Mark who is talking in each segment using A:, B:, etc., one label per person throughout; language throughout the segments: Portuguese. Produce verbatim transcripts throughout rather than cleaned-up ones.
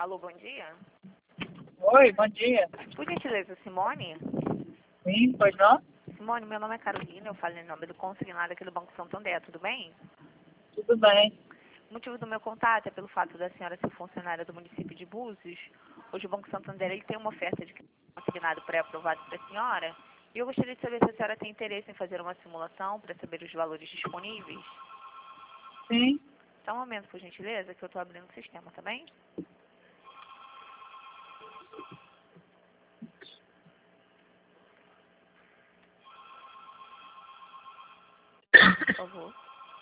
A: Alô, bom dia.
B: Oi, bom dia.
A: Por gentileza, Simone?
B: Sim, pois não?
A: Simone, meu nome é Carolina, eu falo em nome do consignado aqui do Banco Santander, tudo bem?
B: Tudo bem.
A: O motivo do meu contato é pelo fato da senhora ser funcionária do município de Búzios. Hoje o Banco Santander ele tem uma oferta de consignado pré-aprovado para a senhora. E eu gostaria de saber se a senhora tem interesse em fazer uma simulação para saber os valores disponíveis.
B: Sim.
A: Só um momento, por gentileza, que eu estou abrindo o sistema, tá bem? Por favor.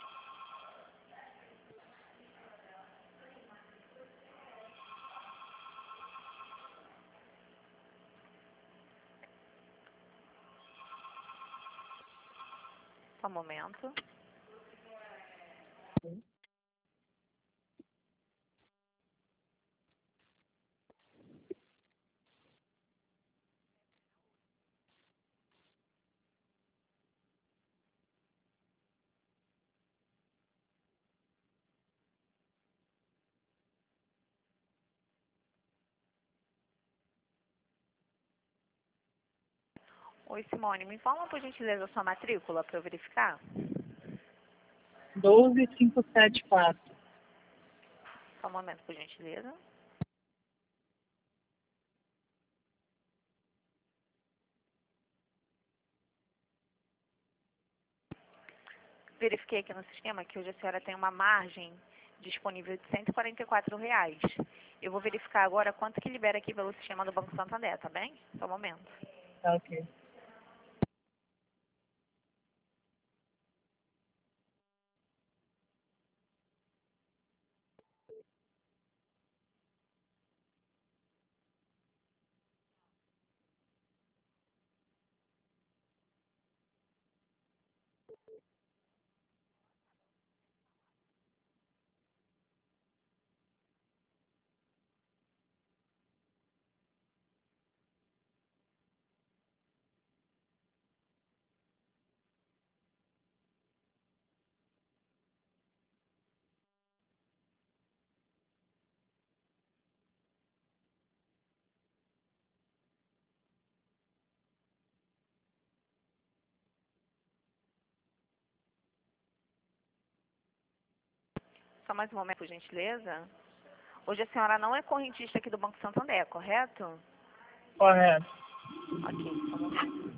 A: Só um momento. Oi, Simone, me informa, por gentileza, a sua matrícula para eu verificar?
B: doze mil quinhentos e setenta e quatro.
A: Só um momento, por gentileza. Verifiquei aqui no sistema que hoje a senhora tem uma margem disponível de cento e quarenta e quatro reais. Eu vou verificar agora quanto que libera aqui pelo sistema do Banco Santander, tá bem? Só um momento.
B: Tá ok.
A: Só mais um momento, por gentileza. Hoje a senhora não é correntista aqui do Banco Santander, correto?
B: Correto.
A: Ok, só um momento.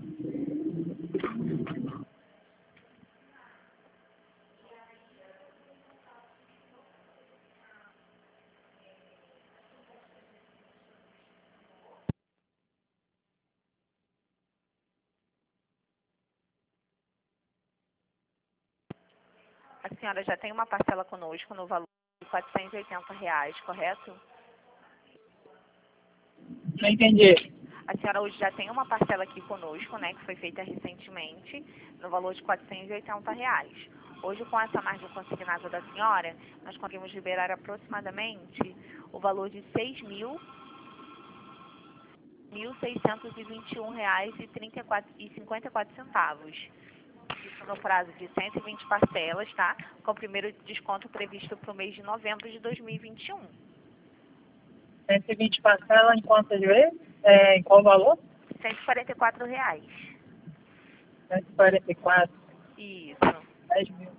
A: A senhora já tem uma parcela conosco no valor de quatrocentos e oitenta reais, correto?
B: Não entendi.
A: A senhora hoje já tem uma parcela aqui conosco, né, que foi feita recentemente, no valor de quatrocentos e oitenta reais. Hoje, com essa margem consignada da senhora, nós conseguimos liberar aproximadamente o valor de seis mil seiscentos e vinte e um reais e cinquenta e quatro centavos. Isso no prazo de cento e vinte parcelas, tá? Com o primeiro desconto previsto para o mês de novembro de dois mil e vinte e um.
B: cento e vinte parcela em quantas vezes? É, em qual valor?
A: cento e quarenta e quatro reais.
B: cento e quarenta e quatro.
A: Isso.
B: dez mil.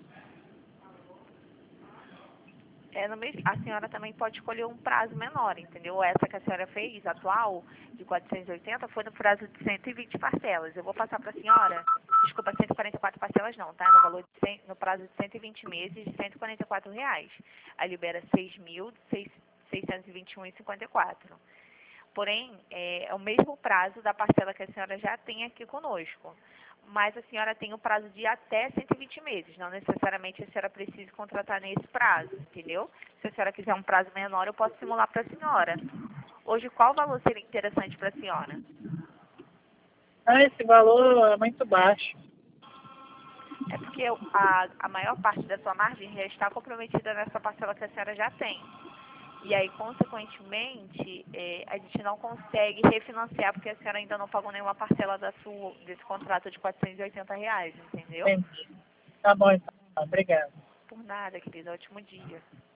A: É, no mês, a senhora também pode escolher um prazo menor, entendeu? Essa que a senhora fez, atual, de quatrocentos e oitenta, foi no prazo de cento e vinte parcelas. Eu vou passar para a senhora, desculpa, cento e quarenta e quatro parcelas não, tá? No valor de cem, no prazo de cento e vinte meses, de cento e quarenta e quatro reais. Aí libera seis mil seiscentos e vinte e um reais e cinquenta e quatro centavos. Porém, é, é o mesmo prazo da parcela que a senhora já tem aqui conosco. Mas a senhora tem o prazo de até cento e vinte meses. Não necessariamente a senhora precisa contratar nesse prazo, entendeu? Se a senhora quiser um prazo menor, eu posso simular para a senhora. Hoje, qual valor seria interessante para a senhora?
B: Ah, esse valor é muito baixo.
A: É porque a, a maior parte da sua margem já está comprometida nessa parcela que a senhora já tem. E aí, consequentemente, é, a gente não consegue refinanciar porque a senhora ainda não pagou nenhuma parcela da sua, desse contrato de quatrocentos e oitenta reais, entendeu?
B: Entendi. Tá bom, então. Obrigado.
A: Por nada, querida. Ótimo dia.